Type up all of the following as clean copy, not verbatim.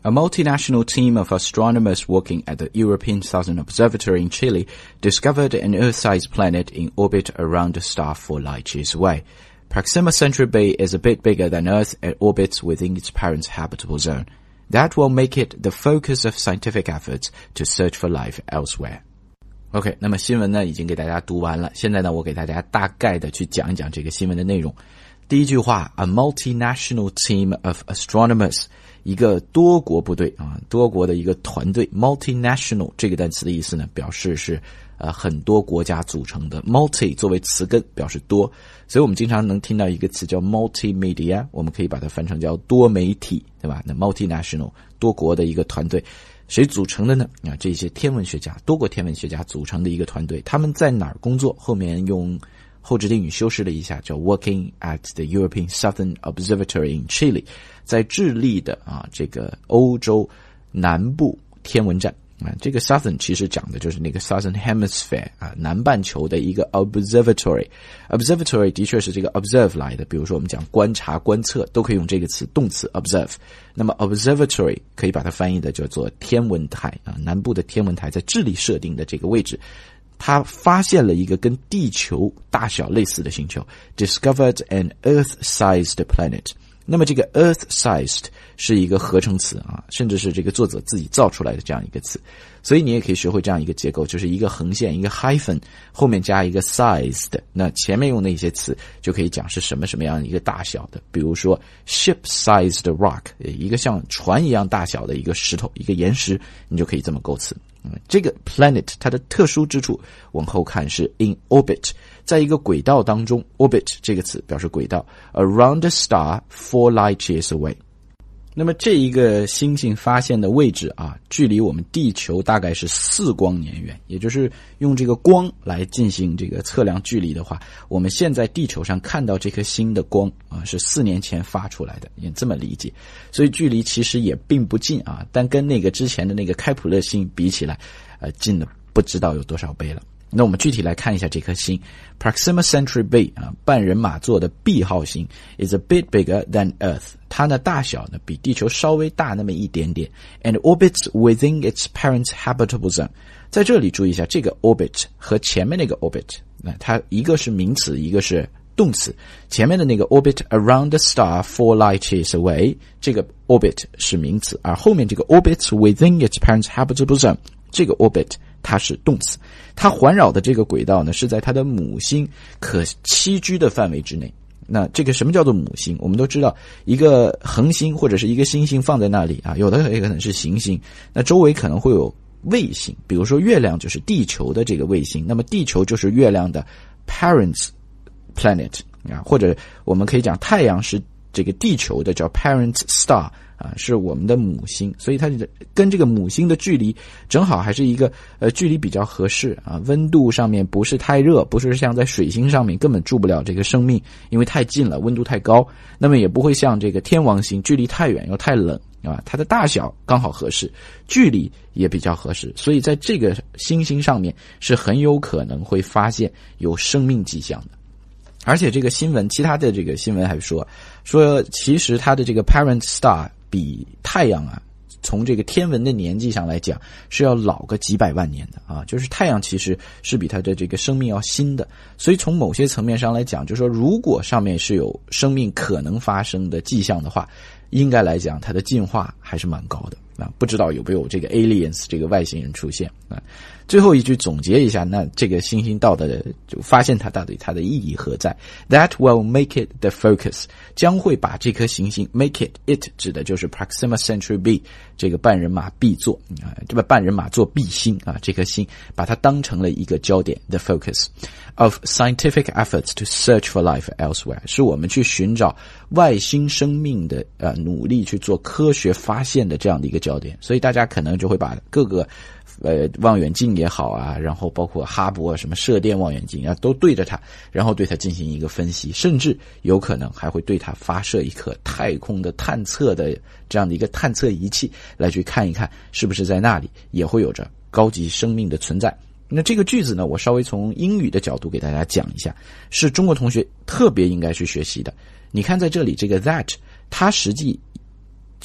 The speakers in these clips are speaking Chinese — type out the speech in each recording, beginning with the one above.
A multinational team of astronomers working at the European Southern Observatory in Chile discovered an Earth-sized planet in orbit around a star 4 light years away. Proxima Centauri b is a bit bigger than Earth and orbits within its parent's habitable zone. That will make it the focus of scientific efforts to search for life elsewhere. OK, 那么新闻呢已经给大家读完了，现在呢我给大家大概的去讲一讲这个新闻的内容。第一句话 A multinational team of astronomers， 一个多国部队啊，多国的一个团队。 Multinational 这个单词的意思呢表示是很多国家组成的， multi 作为词根表示多，所以我们经常能听到一个词叫 multimedia， 我们可以把它翻成叫多媒体，对吧？那 multinational 多国的一个团队，谁组成的呢？这些天文学家，多国天文学家组成的一个团队，他们在哪儿工作？后面用后置定语修饰了一下，叫 working at the European Southern Observatory in Chile， 在智利的这个欧洲南部天文站。这个 Southern 其实讲的就是那个 Southern Hemisphere 南半球的一个 Observatory。 Observatory 的确是这个 observe 来的，比如说我们讲观察观测都可以用这个词，动词 observe。 那么 Observatory 可以把它翻译的叫做天文台南部的天文台在智利设定的这个位置，他发现了一个跟地球大小类似的星球， discovered an Earth-sized planet。 那么这个 Earth-sized 是一个合成词甚至是这个作者自己造出来的这样一个词，所以你也可以学会这样一个结构，就是一个横线，一个 hyphen 后面加一个 sized， 那前面用那些词就可以讲是什么什么样一个大小的，比如说 ship-sized rock， 一个像船一样大小的一个石头，一个岩石，你就可以这么构词。这个 planet 它的特殊之处往后看是 in orbit， 在一个轨道当中， orbit 这个词表示轨道， around a star 4 light years away。 那么这一个星星发现的位置距离我们地球大概是4光年远，也就是用这个光来进行这个测量距离的话，我们现在地球上看到这颗星的光是4年前发出来的，也这么理解，所以距离其实也并不近但跟那个之前的那个开普勒星比起来近了不知道有多少倍了。那我们具体来看一下这颗星 Proxima Centauri b 半人马座的 B 号星 is a bit bigger than Earth， 它呢大小呢比地球稍微大那么一点点， and orbits within its parent's habitable zone。 在这里注意一下，这个 orbit 和前面那个 orbit， 它一个是名词，一个是动词。前面的那个 orbit around the star 4 light years away， 这个 orbit 是名词，而后面这个 orbits within its parent's habitable zone， 这个 orbit它是动词，它环绕的这个轨道呢是在它的母星可栖居的范围之内。那这个什么叫做母星？我们都知道一个恒星或者是一个星星放在那里有的也可能是行星，那周围可能会有卫星，比如说月亮就是地球的这个卫星，那么地球就是月亮的 parent planet 或者我们可以讲太阳是这个地球的叫 parent star是我们的母星，所以它跟这个母星的距离正好还是一个距离比较合适温度上面不是太热，不是像在水星上面根本住不了这个生命，因为太近了，温度太高，那么也不会像这个天王星距离太远又太冷它的大小刚好合适，距离也比较合适，所以在这个星星上面是很有可能会发现有生命迹象的。而且这个新闻，其他的这个新闻还说其实它的这个 parent star 比太阳从这个天文的年纪上来讲是要老个几百万年的就是太阳其实是比它的这个生命要新的，所以从某些层面上来讲，就是说如果上面是有生命可能发生的迹象的话，应该来讲它的进化还是蛮高的不知道有没有这个 aliens 这个外星人出现最后一句总结一下，那这个星星就发现它到底它的意义何在。 That will make it the focus， 将会把这颗行星 make it 指的就是 Proxima Centauri b 这个半人马 B 座这个半人马座 B 星这颗星把它当成了一个焦点 the focus of scientific efforts to search for life elsewhere， 是我们去寻找外星生命的努力去做科学发现的这样的一个焦点。所以大家可能就会把各个望远镜也好然后包括哈勃什么射电望远镜都对着它，然后对它进行一个分析，甚至有可能还会对它发射一颗太空的探测的这样的一个探测仪器，来去看一看是不是在那里也会有着高级生命的存在。那这个句子呢，我稍微从英语的角度给大家讲一下，是中国同学特别应该去学习的。你看在这里这个 that 它实际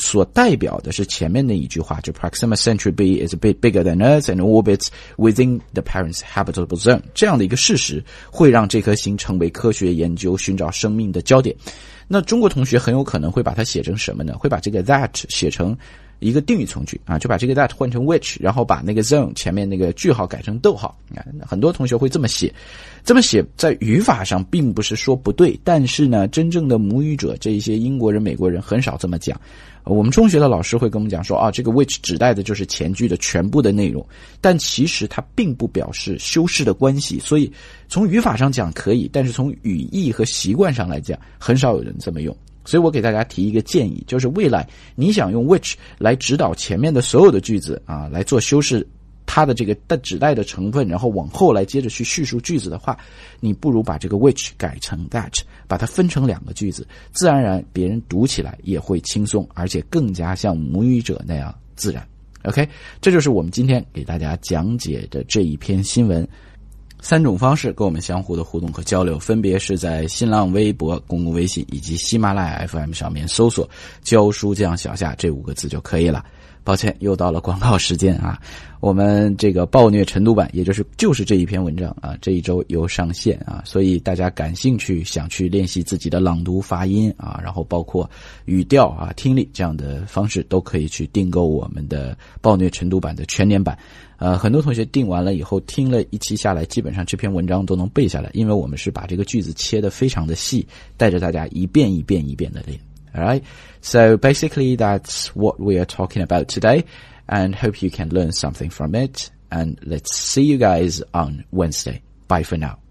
所代表的是前面那一句话，就 Proxima Centauri b is a bit bigger than Earth and orbits within the parent's habitable zone， 这样的一个事实会让这颗星成为科学研究寻找生命的焦点。那中国同学很有可能会把它写成什么呢？会把这个 that 写成一个定语从句啊，就把这个 that 换成 which， 然后把那个 zone 前面那个句号改成逗号啊。很多同学会这么写，在语法上并不是说不对，但是呢，真正的母语者这一些英国人、美国人很少这么讲。我们中学的老师会跟我们讲说这个 which 指代的就是前句的全部的内容，但其实它并不表示修饰的关系，所以从语法上讲可以，但是从语义和习惯上来讲，很少有人这么用。所以我给大家提一个建议，就是未来你想用 which 来指导前面的所有的句子啊，来做修饰它的这个指代的成分，然后往后来接着去叙述句子的话，你不如把这个 which 改成 that， 把它分成两个句子，自然而然别人读起来也会轻松，而且更加像母语者那样自然。 OK， 这就是我们今天给大家讲解的这一篇新闻。3种方式跟我们相互的互动和交流，分别是在新浪微博、公共微信以及喜马拉雅 FM 上面搜索教书匠小夏这5个字就可以了。抱歉，又到了广告时间啊！我们这个暴虐晨读版，也就是这一篇文章啊，这一周有上线啊，所以大家感兴趣想去练习自己的朗读发音啊，然后包括语调啊、听力这样的方式，都可以去订购我们的暴虐晨读版的全年版。很多同学订完了以后，听了一期下来，基本上这篇文章都能背下来，因为我们是把这个句子切得非常的细，带着大家一遍一遍的练。Alright, so basically that's what we are talking about today, and hope you can learn something from it, and let's see you guys on Wednesday. Bye for now.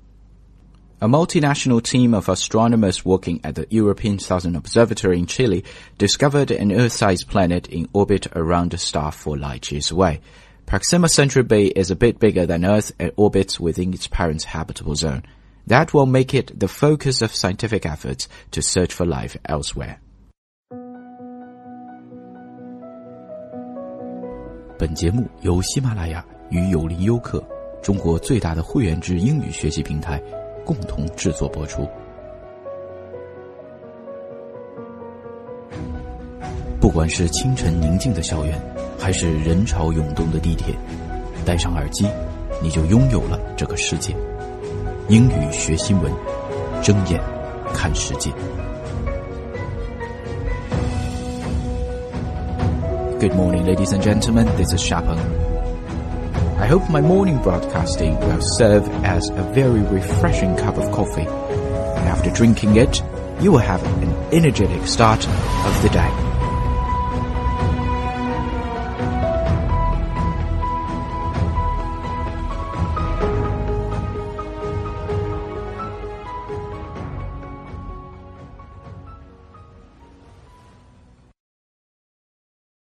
A multinational team of astronomers working at the European Southern Observatory in Chile discovered an Earth-sized planet in orbit around a star 4 light years away. Proxima Centauri b is a bit bigger than Earth and orbits within its parent's habitable zone. That will make it the focus of scientific efforts to search for life elsewhere. 本节目由喜马拉雅与有林优客中国最大的会员制英语学习平台共同制作播出。不管是清晨宁静的校园，还是人潮涌动的地铁，戴上耳机，你就拥有了这个世界。英语学新闻，睁眼看世界。Good morning, ladies and gentlemen. This is Shapeng. I hope my morning broadcasting will serve as a very refreshing cup of coffee. And after drinking it, you will have an energetic start of the day.